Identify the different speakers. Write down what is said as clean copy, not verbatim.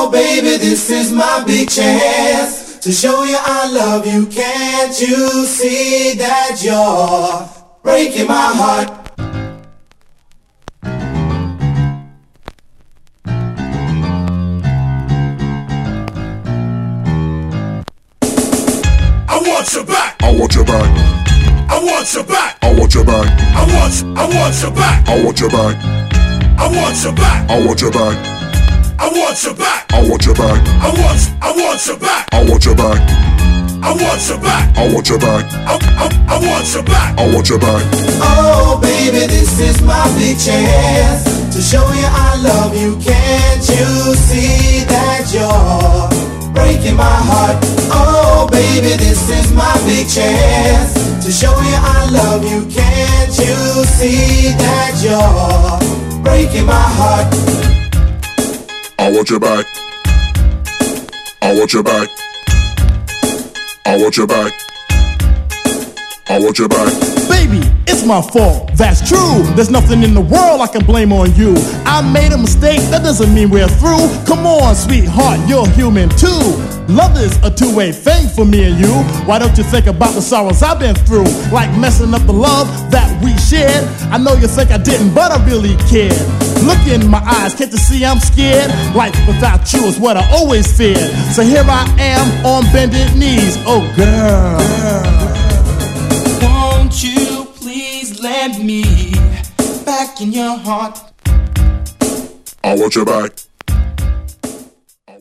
Speaker 1: baby, this is my big chance to show you I love you. Can't you see that you're breaking my heart?
Speaker 2: I want your back.
Speaker 3: I want your back.
Speaker 2: I want your back.
Speaker 3: I want your back.
Speaker 2: I want your back.
Speaker 3: I want your back.
Speaker 2: I want your back.
Speaker 3: I want your back.
Speaker 2: I want your back.
Speaker 3: I want your back.
Speaker 2: I want your back.
Speaker 3: I want your back.
Speaker 2: I want your back.
Speaker 3: I want your back.
Speaker 2: I want your back.
Speaker 3: I want your back.
Speaker 1: Oh baby, this is my big chance to show you I love you. Can't you see that you're breaking my heart? Oh baby, this is my big chance to show you I love you. Can't you see that you're breaking my heart?
Speaker 3: I want your back. I want your back. I want your back. I want your back.
Speaker 4: Baby, it's my fault, that's true. There's nothing in the world I can blame on you. I made a mistake, that doesn't mean we're through. Come on, sweetheart, you're human too. Love is a two-way thing for me and you. Why don't you think about the sorrows I've been through? Like messing up the love that we shared. I know you think I didn't, but I really cared. Look in my eyes, can't you see I'm scared? Life without you is what I always feared. So here I am on bended knees. Oh girl,
Speaker 5: won't you please let me back in your heart?
Speaker 3: I want your back.